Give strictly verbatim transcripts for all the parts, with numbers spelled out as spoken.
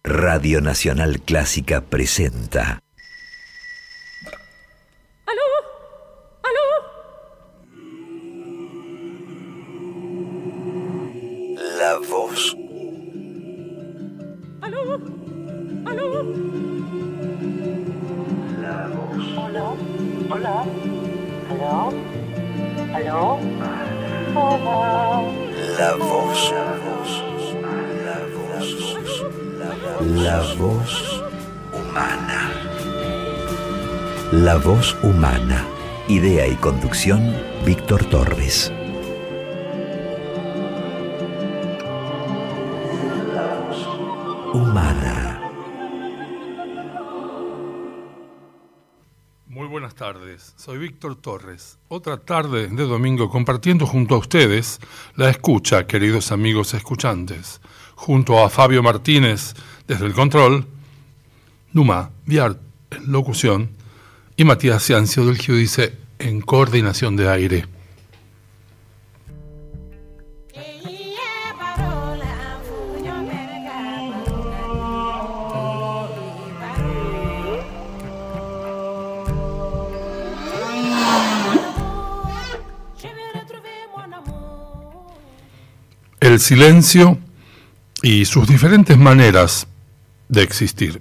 Radio Nacional Clásica presenta. ¿Aló? ¿Aló? La voz. ¿Aló? ¿Aló? La voz. Hola, hola, aló, aló, hola. La voz. La voz. La voz humana. La voz humana. Idea y conducción, Víctor Torres. La voz humana. Muy buenas tardes, soy Víctor Torres. Otra tarde de domingo compartiendo junto a ustedes la escucha, queridos amigos escuchantes. Junto a Fabio Martínez desde el control, Numa Viart en locución y Matías Ciancio del Giudice en coordinación de aire. El silencio y sus diferentes maneras de existir.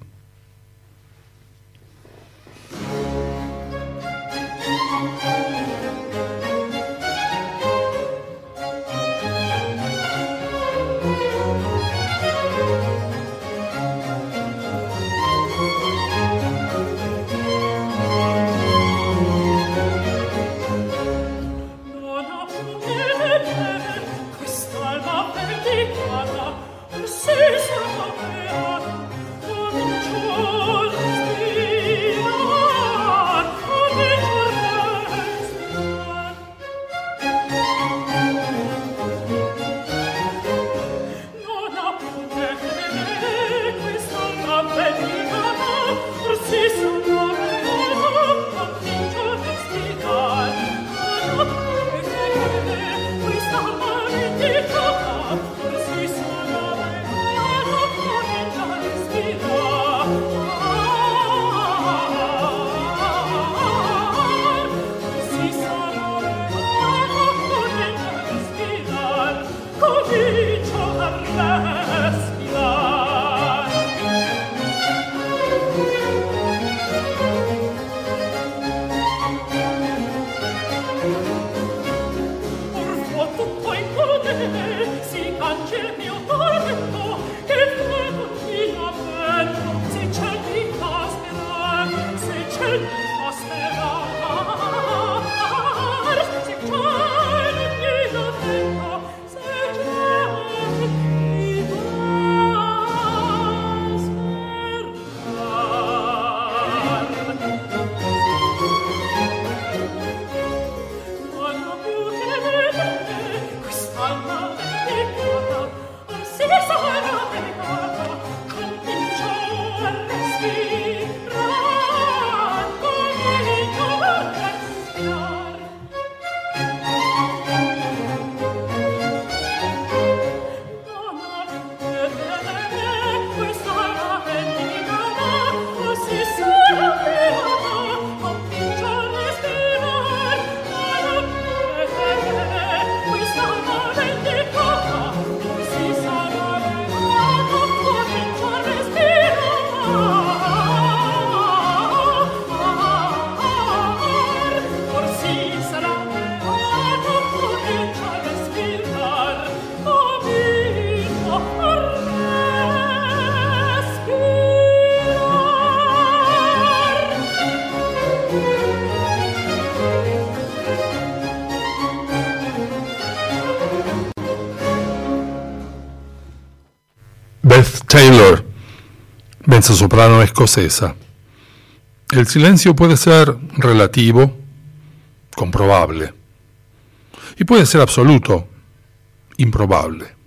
Beth Taylor, mezzosoprano escocesa. El silencio puede ser relativo, comprobable, y puede ser absoluto, improbable.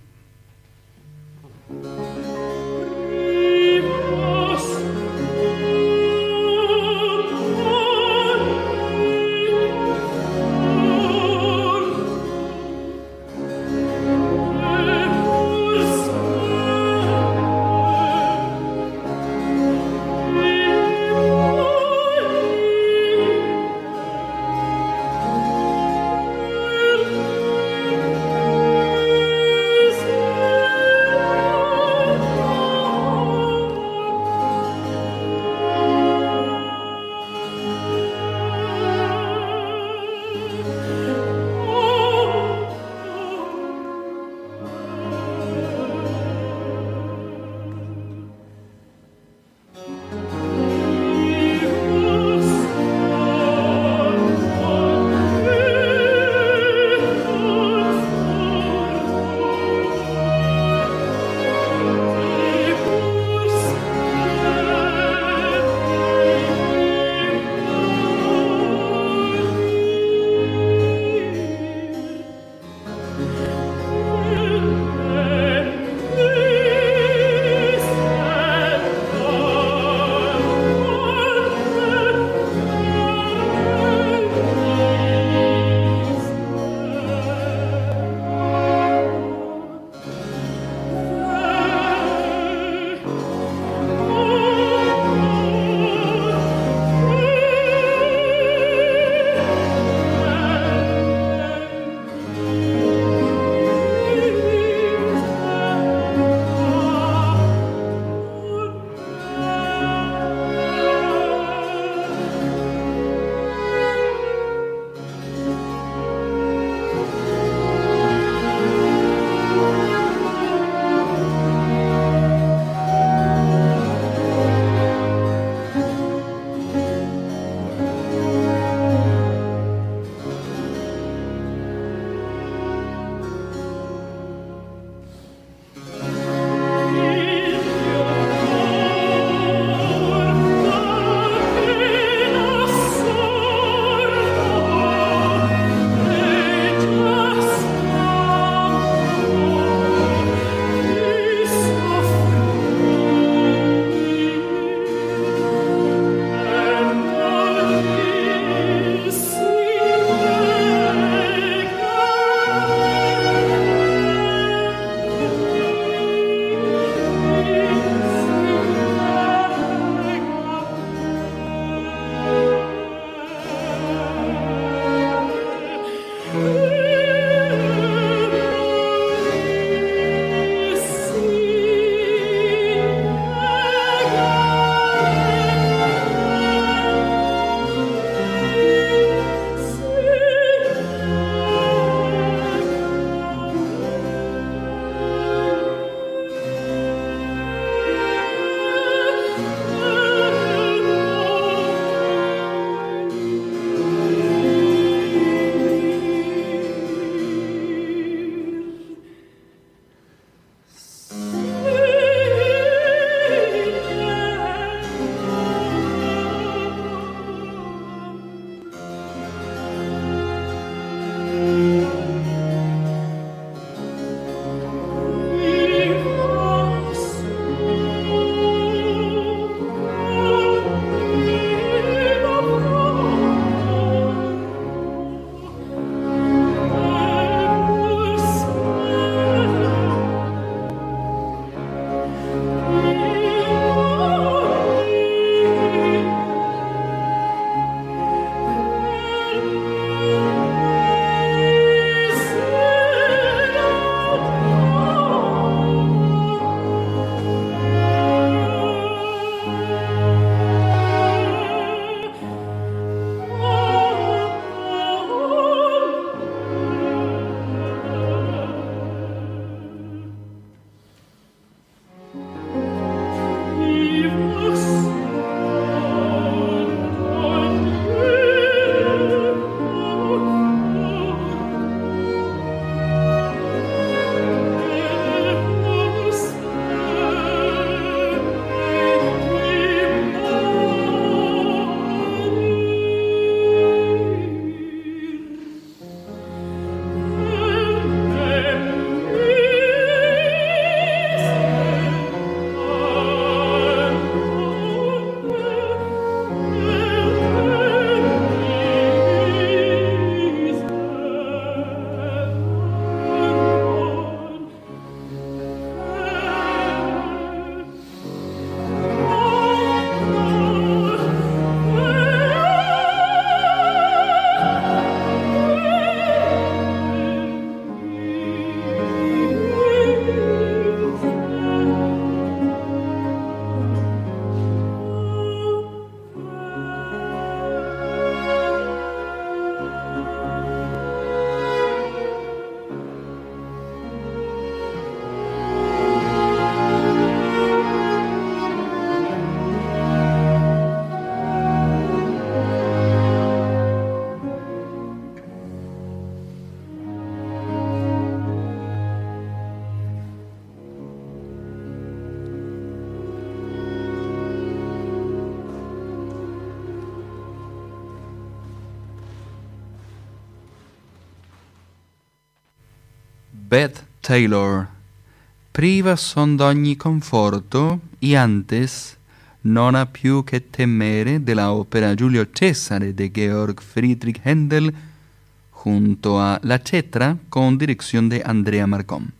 Beth Taylor. Priva son d'ogni conforto e antes non ha più che temere della opera Giulio Cesare de Georg Friedrich Händel junto a La Cetra con dirección de Andrea Marcón.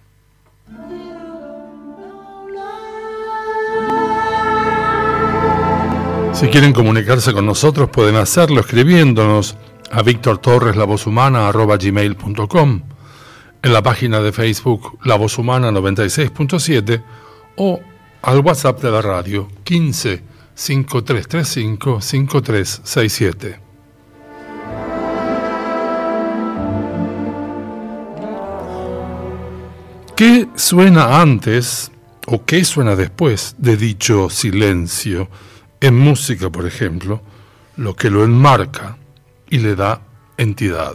Si quieren comunicarse con nosotros pueden hacerlo escribiéndonos a Víctor Torres La Voz Humana arroba gmail punto com, en la página de Facebook La Voz Humana noventa y seis punto siete o al WhatsApp de la radio quince, cinco tres tres cinco, cinco tres seis siete. ¿Qué suena antes o qué suena después de dicho silencio? En música, por ejemplo, lo que lo enmarca y le da entidad.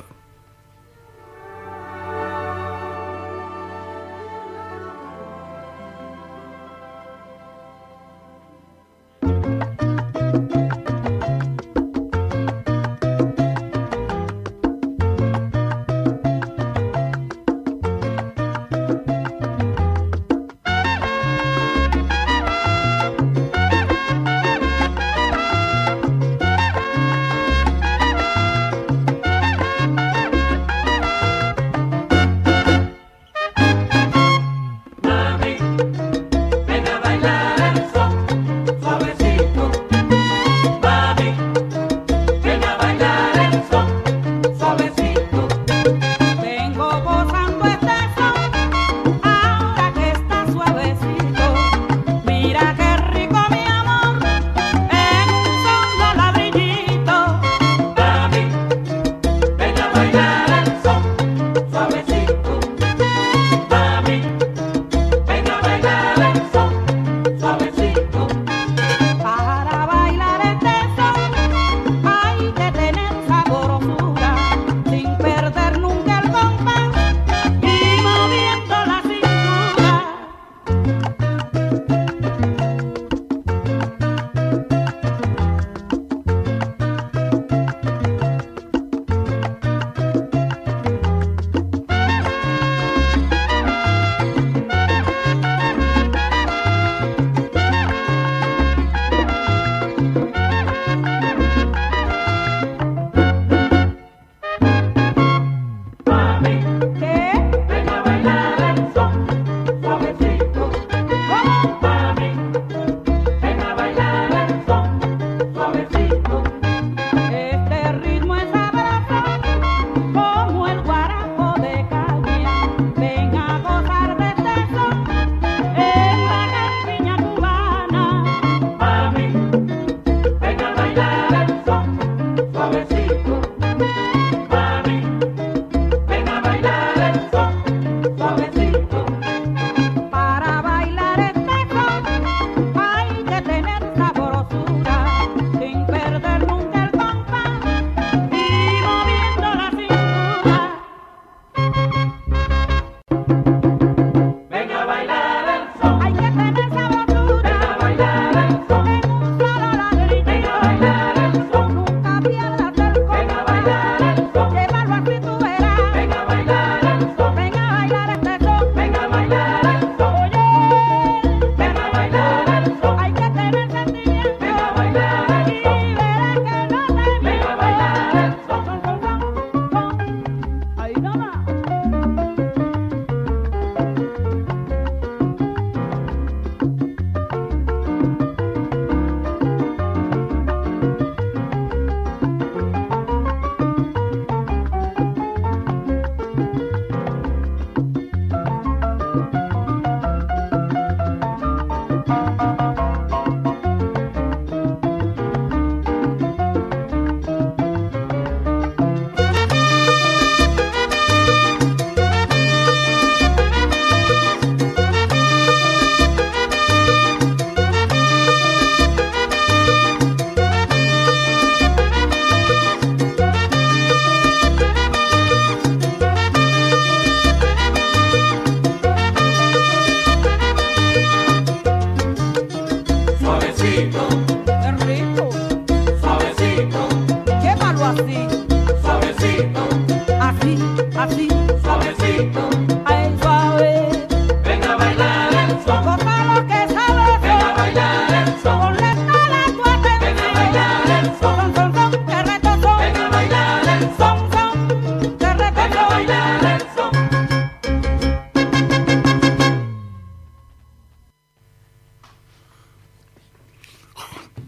Así, así, suavecito,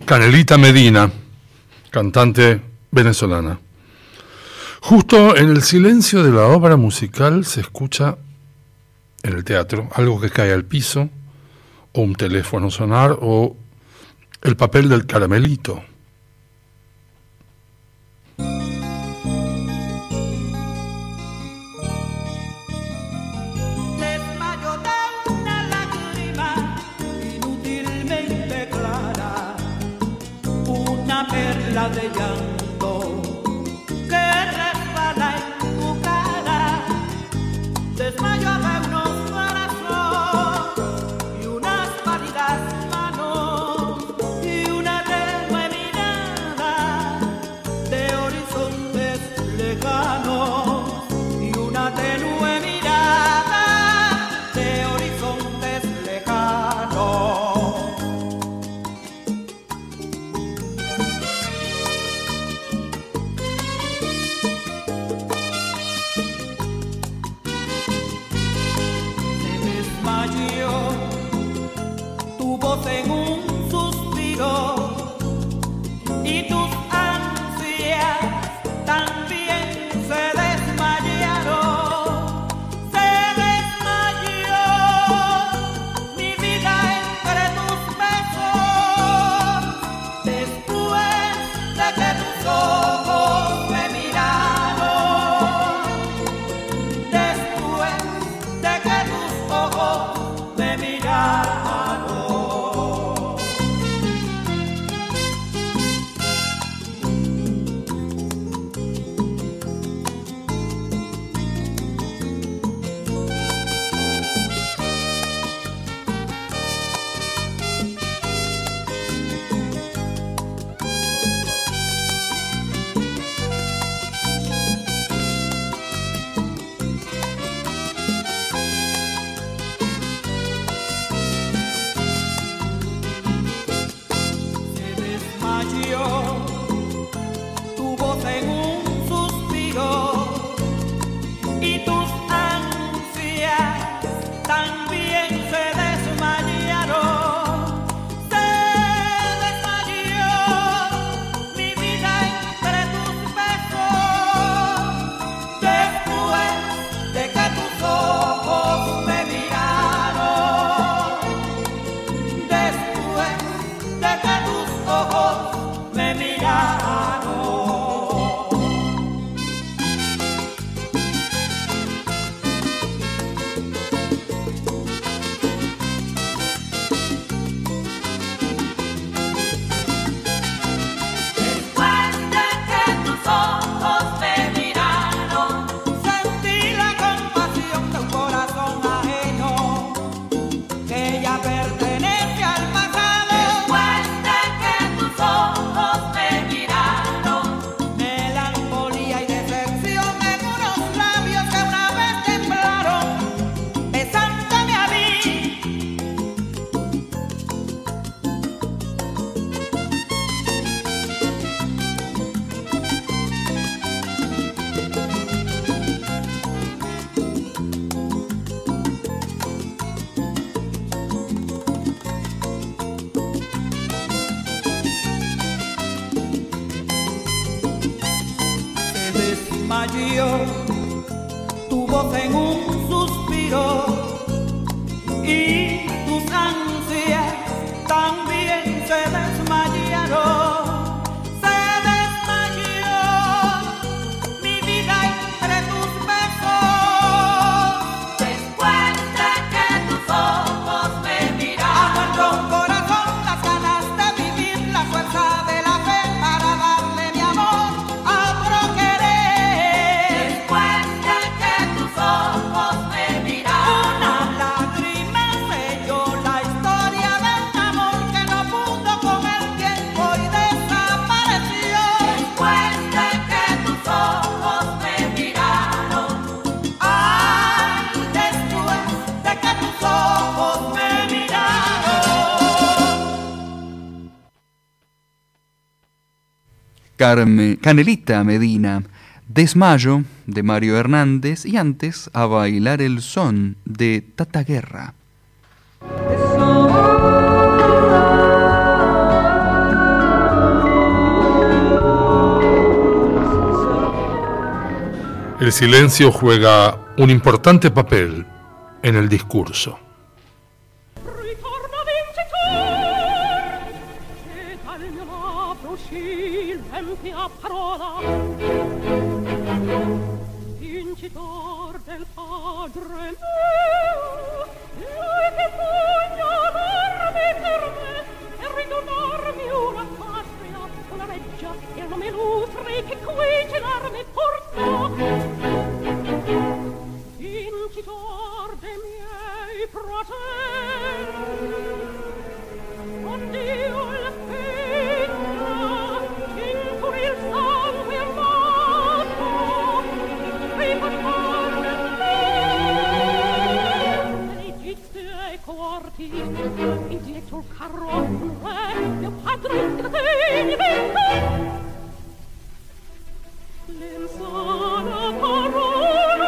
Canelita Medina, cantante venezolana. Justo en el silencio de la obra musical se escucha en el teatro algo que cae al piso, o un teléfono sonar, o el papel del caramelito. De llanto que resbala en tu cara, desmayo de unos brazos y unas pálidas manos y una tenue mirada de horizontes lejanos y una tenue mirada de horizontes lejanos. En un suspiro y tus ansias también se desmayaron, se desmayó mi vida entre tus besos, después de que tus ojos me miraron, después de que tus ojos me miraron. Tu voz en un suspiro y tus ansias también se desmayaron, se desmayó mi vida entre tus besos, después de que tus ojos me miraron, después de que tus ojos me miraron. Después de que tus ojos me miraron, sentí la compasión de un corazón ajeno que ya pertenece al pasado. Después de que tus ojos me miraron, melancolía y decepción en unos labios que una vez temblaron, besándome a mí. Se desmayó tu voz en un suspiro y tus ansias también se desmayaron, se desmayó mi vida entre tus besos, después de que tus ojos me miraron. Ha muerto un corazón, las ganas de vivir, la fuerza de la fe para darle mi amor a otro querer. Después de que tus ojos me miraron, una lágrima selló la historia de un amor que no pudo con el tiempo y desapareció. Después de que tus ojos me miraron, ay, después de que tus ojos me miraron. Carme, Canelita Medina, Desmayo, de Mario Hernández, y antes A bailar el son, de Tata Guerra. El silencio juega un importante papel en el discurso. Ritorna vincitor, e dal mio labbro uscì l'empia parola. Vincitor del padre mio, lui che pugnalarmi per me e ridonarmi una patria, una reggia e un nome illustre che qui celarmi portò. Vincitor dei miei fratelli, oddio la pena, in cui il sangue amato, riportar nel me, l'Egitto e corti, indietro il carro, un re, mio padre in cateni vento, l'insana parola.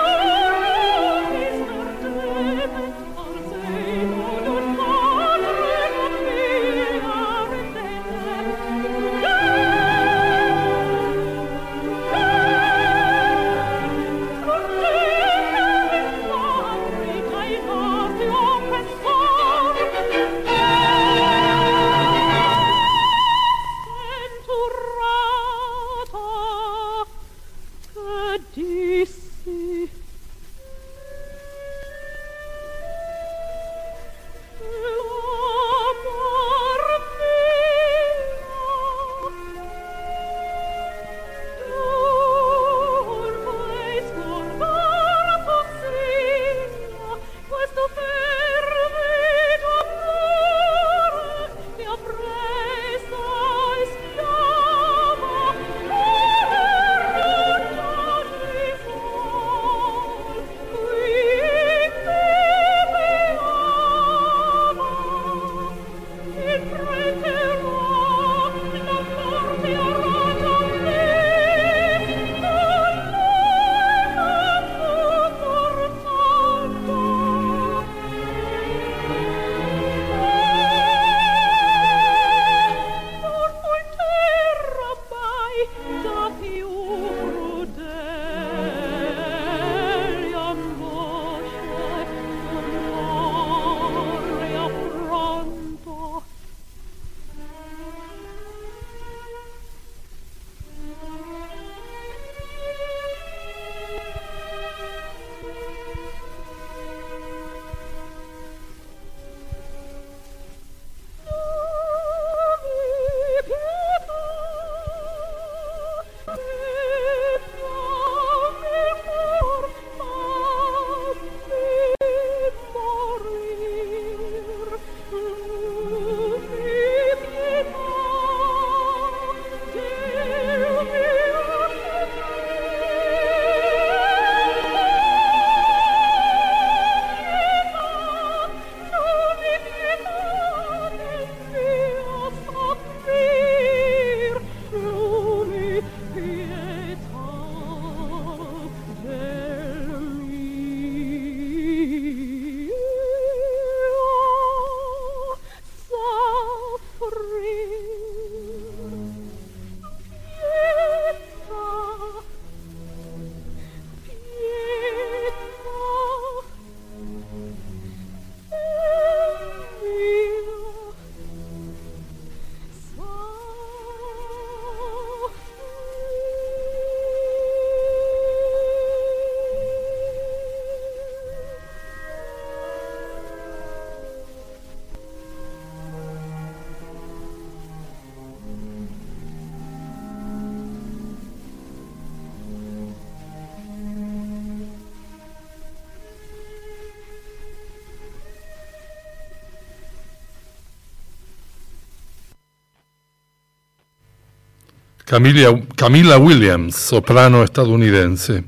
Camilla, Camilla Williams, soprano estadounidense.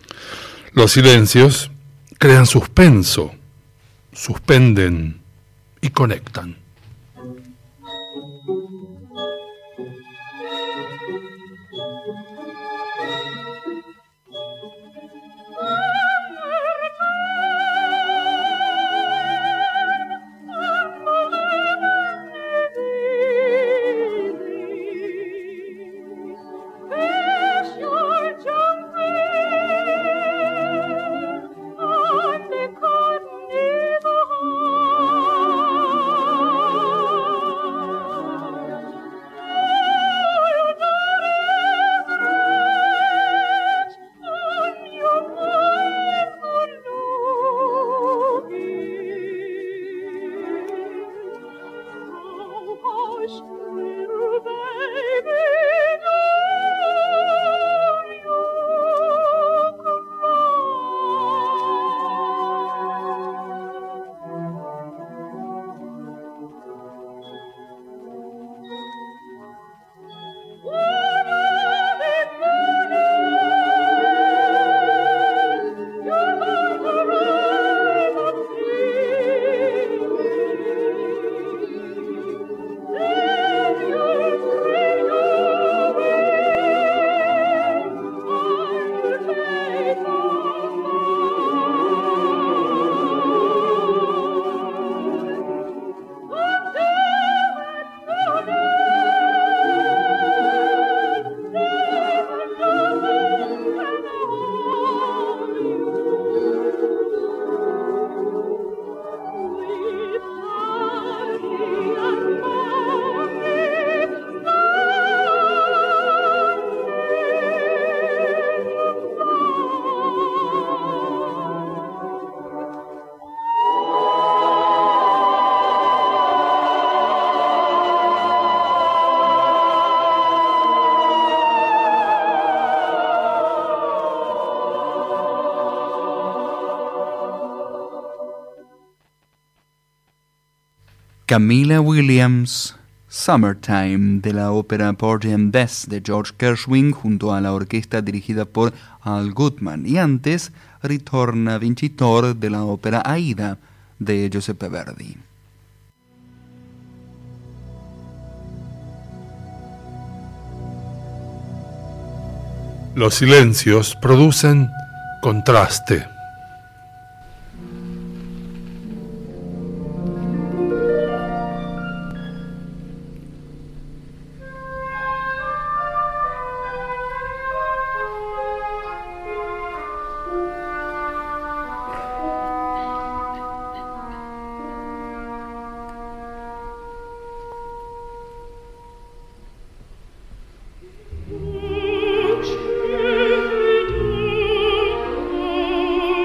Los silencios crean suspenso, suspenden y conectan. Your jungle Camilla Williams, Summertime, de la ópera Porgy and Bess de George Gershwin, junto a la orquesta dirigida por Al Goodman. Y antes, Ritorna Vincitor, de la ópera Aida de Giuseppe Verdi. Los silencios producen contraste. Thank you.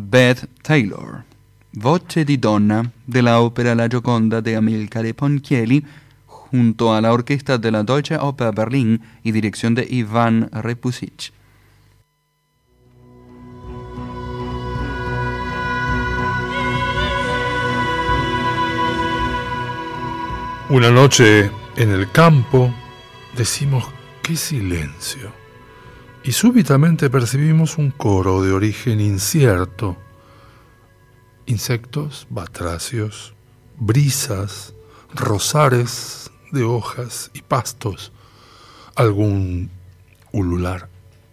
Beth Taylor, voce di donna de la ópera La Gioconda de Amilcare Ponchielli, junto a la orquesta de la Deutsche Oper Berlin y dirección de Ivan Repusic. Una noche en el campo decimos ¡qué silencio! Y súbitamente percibimos un coro de origen incierto. Insectos, batracios, brisas, rosares de hojas y pastos, algún ulular.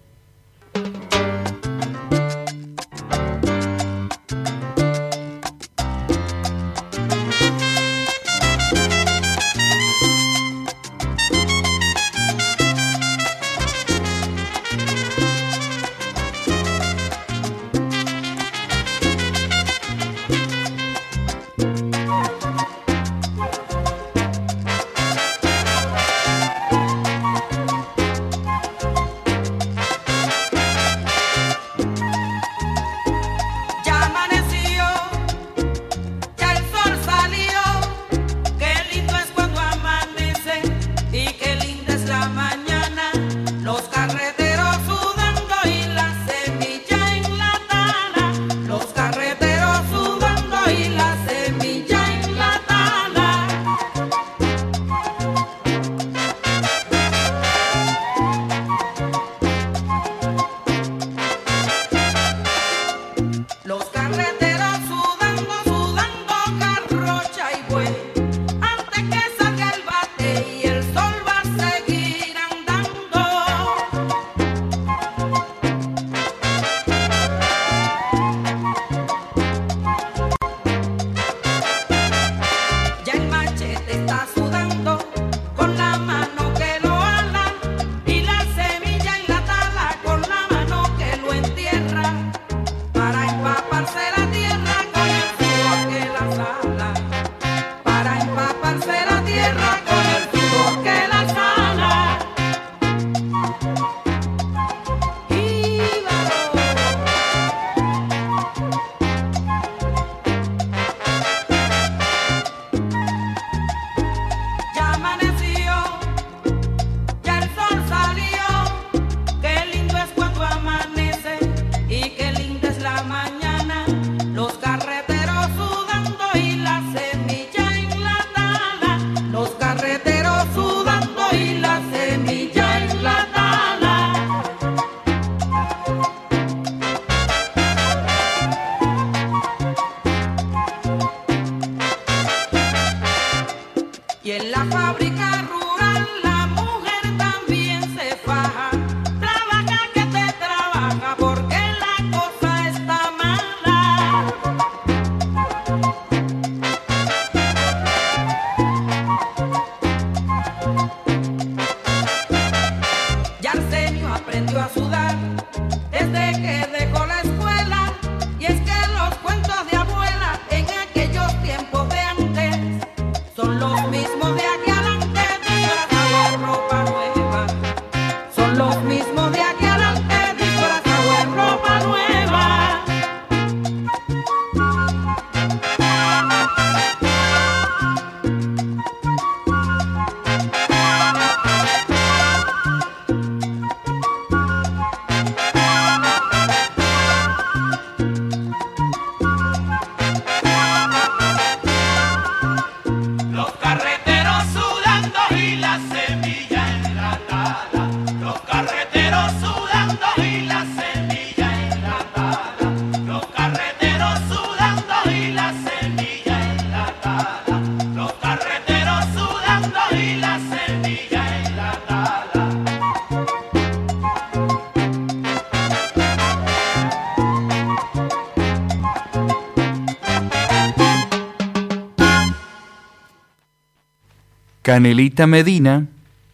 Canelita Medina,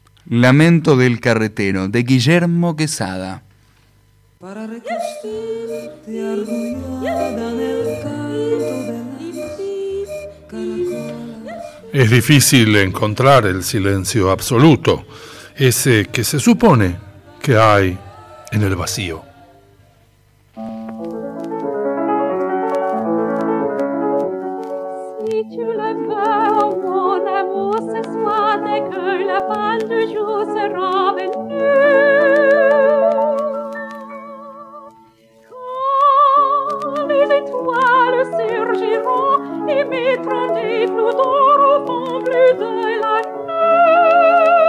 Lamento del carretero, de Guillermo Quesada. Para recostarte arrullada en el canto de las caracolas. Es difícil encontrar el silencio absoluto, ese que se supone que hay en el vacío. que la fin du jour sera venue. Quand les étoiles surgiront et mettront des flots d'or au fond bleu de la nuit,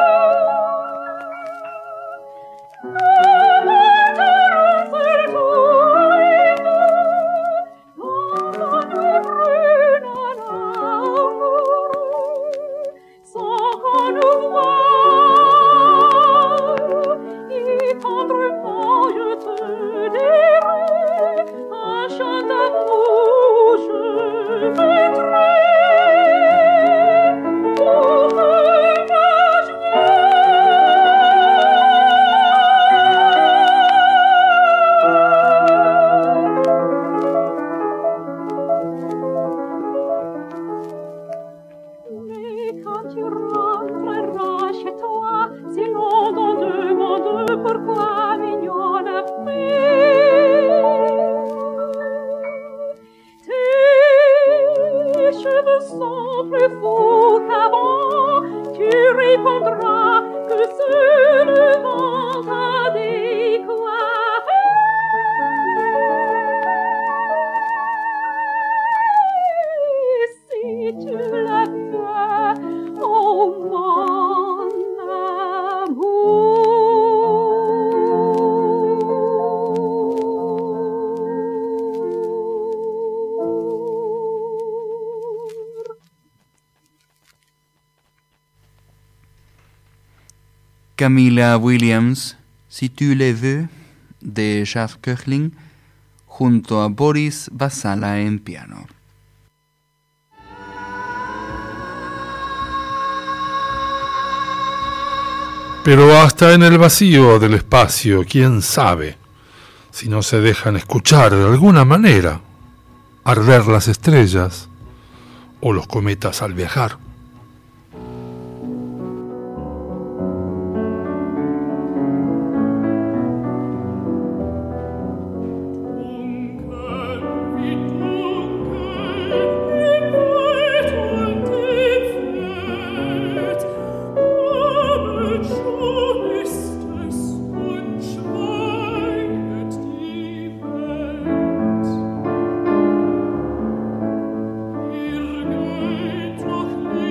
nous monterons sur tous les tours, quand nous brûlons l'amour, sans qu'on nous voie, et tendrement je te dirai, un chant d'amour je mettrai pour mais quand tu rentreras chez toi, si l'on t'en demande pourquoi mignonne fille, tes cheveux sont plus fous qu'avant, tu répondras que c'est le vent t'a décoiffé. Si tu le fais, oh mon amour. Camilla Williams, Si tu le veux, de Charles Koechlin, junto a Boris Vasala en piano. Pero hasta en el vacío del espacio, quién sabe si no se dejan escuchar de alguna manera arder las estrellas o los cometas al viajar. Ihr geht doch nicht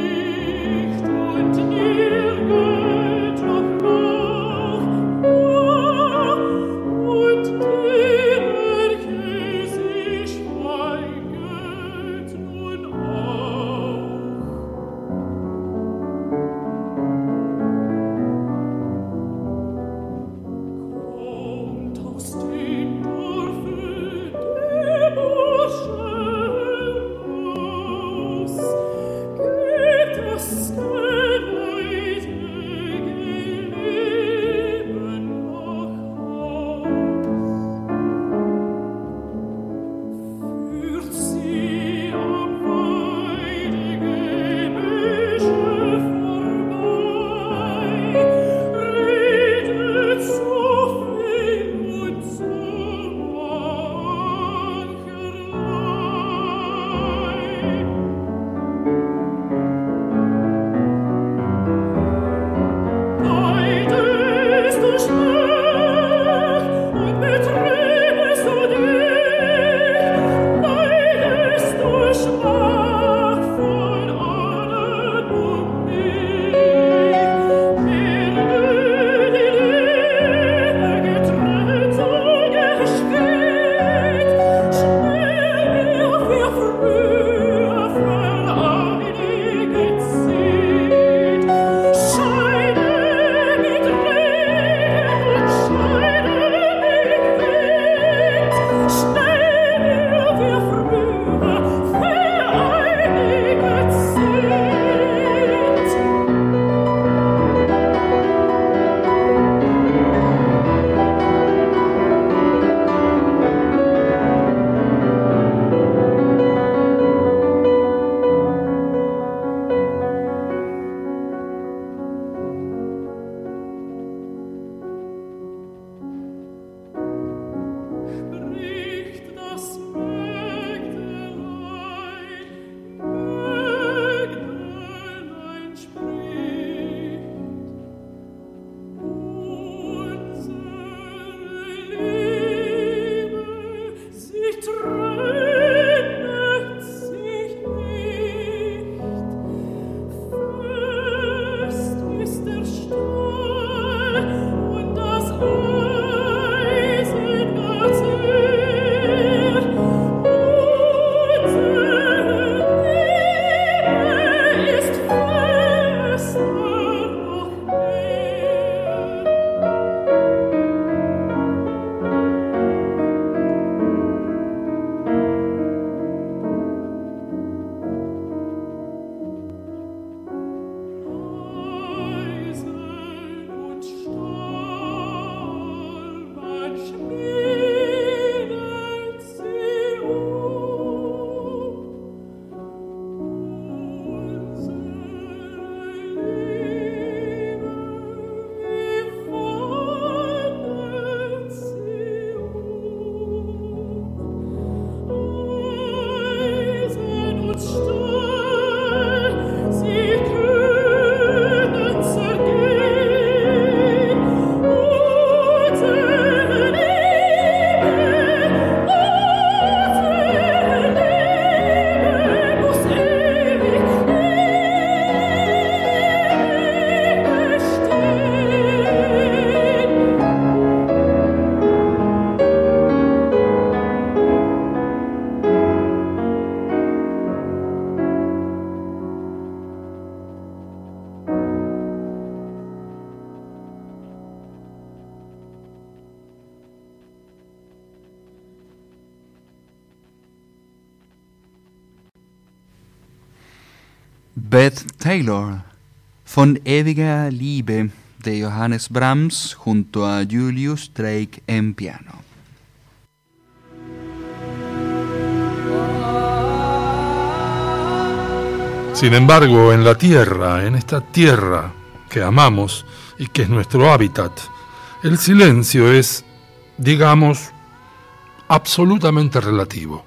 Beth Taylor, Von ewiger Liebe de Johannes Brahms junto a Julius Drake en piano. Sin embargo, en la tierra, en esta tierra que amamos y que es nuestro hábitat, el silencio es, digamos, absolutamente relativo.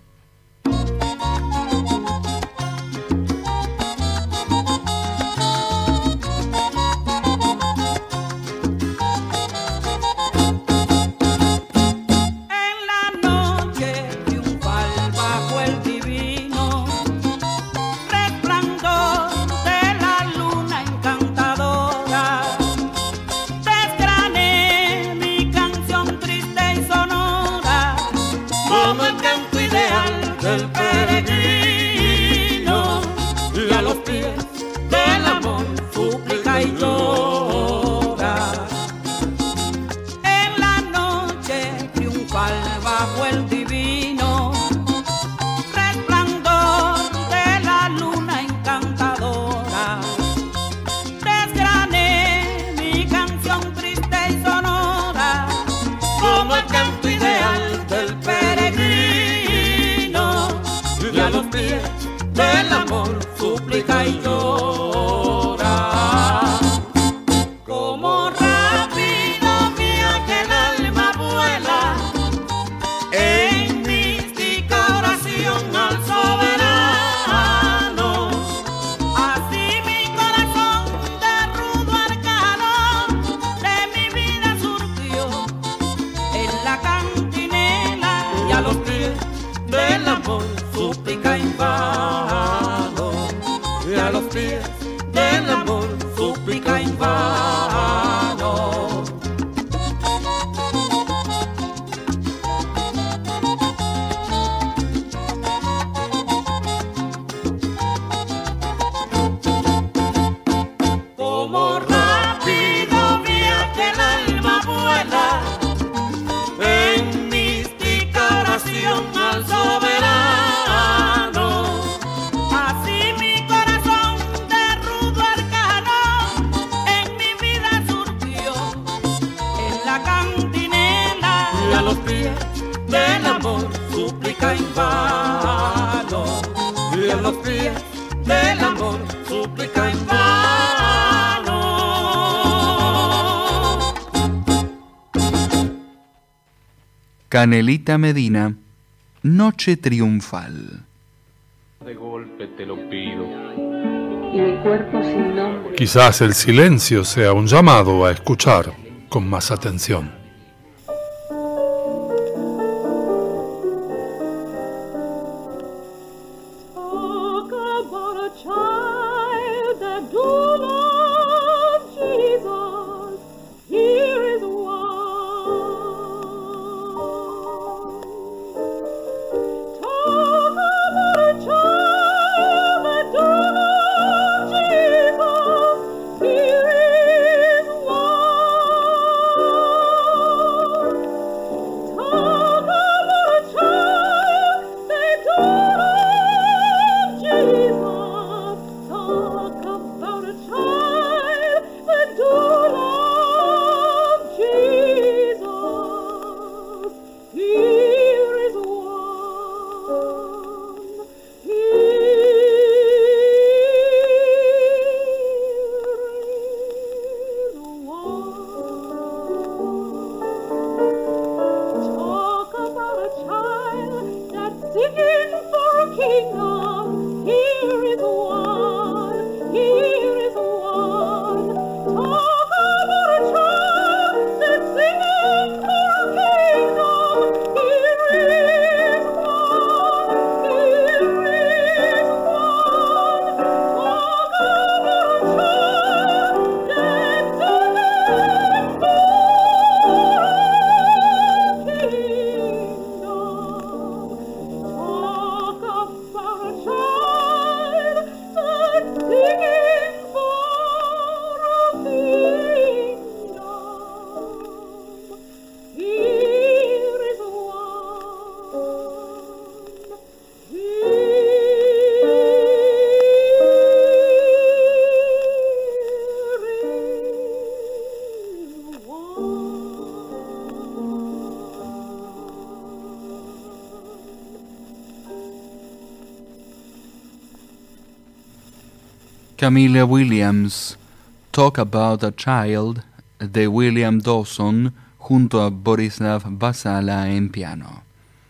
Canelita Medina, Noche Triunfal. De golpe te lo pido. Y mi cuerpo sin nombre. Quizás el silencio sea un llamado a escuchar con más atención. Here is one. Camilla Williams, Talk About a Child, de William Dawson, junto a Borislav Basala en piano.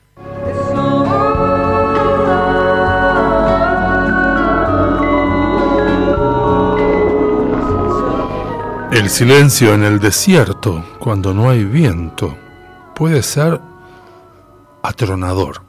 El silencio en el desierto, cuando no hay viento, puede ser atronador.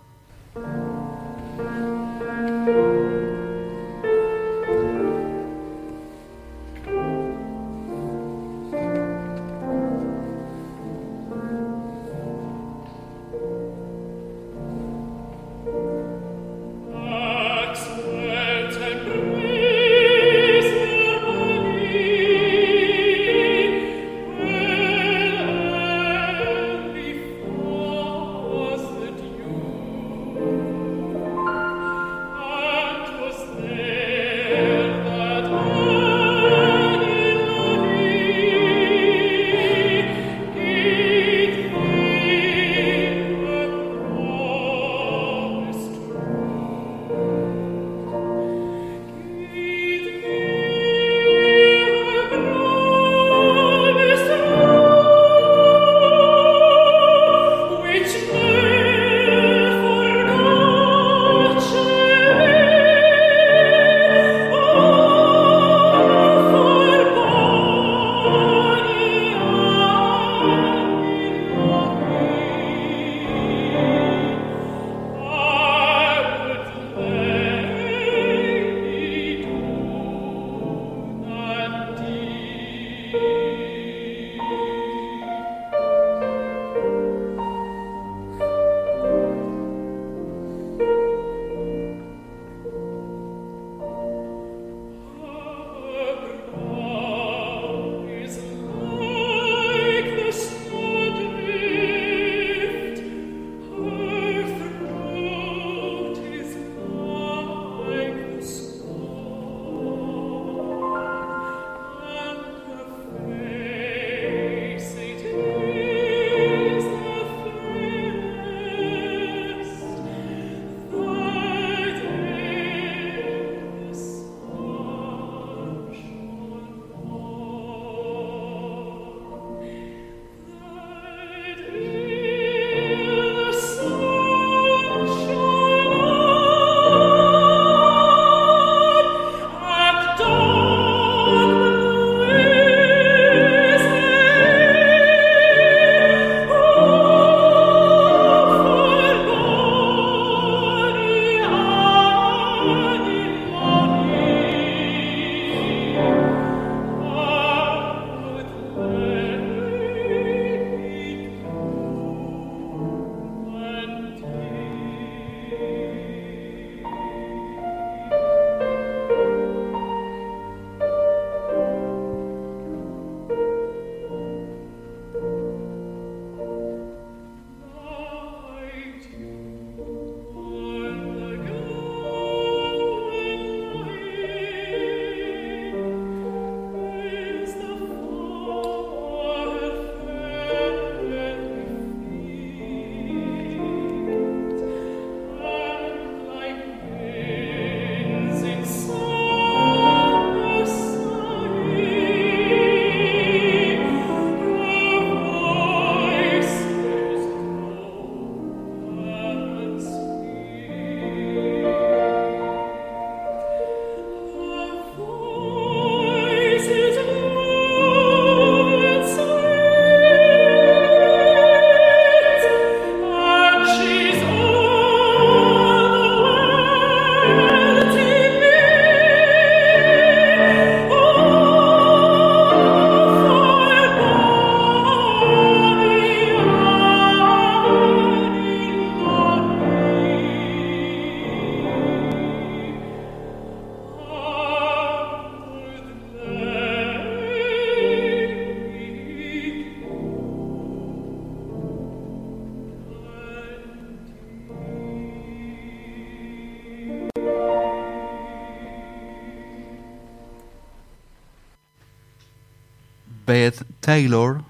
Beth Taylor,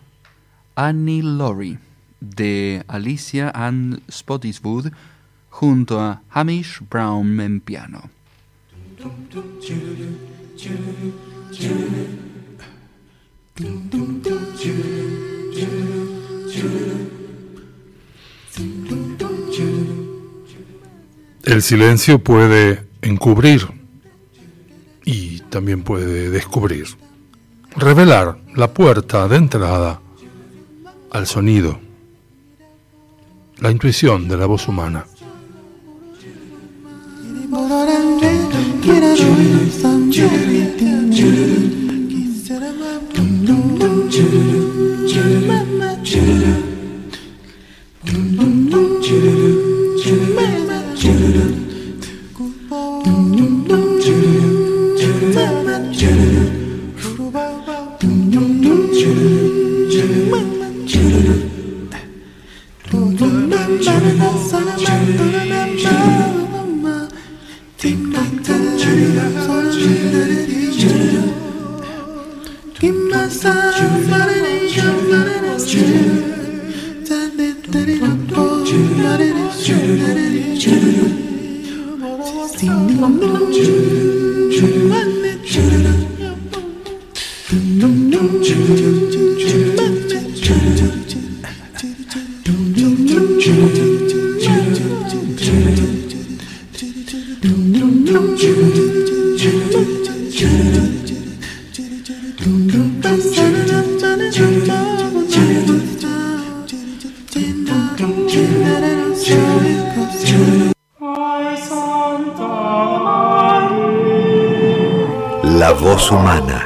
Annie Laurie, de Alicia Ann Spottiswoode, junto a Hamish Brown en piano. El silencio puede encubrir y también puede descubrir, revelar la puerta de entrada al sonido, la intuición de la voz humana. La voz humana.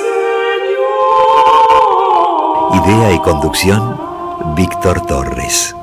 Idea y conducción, Víctor Torres.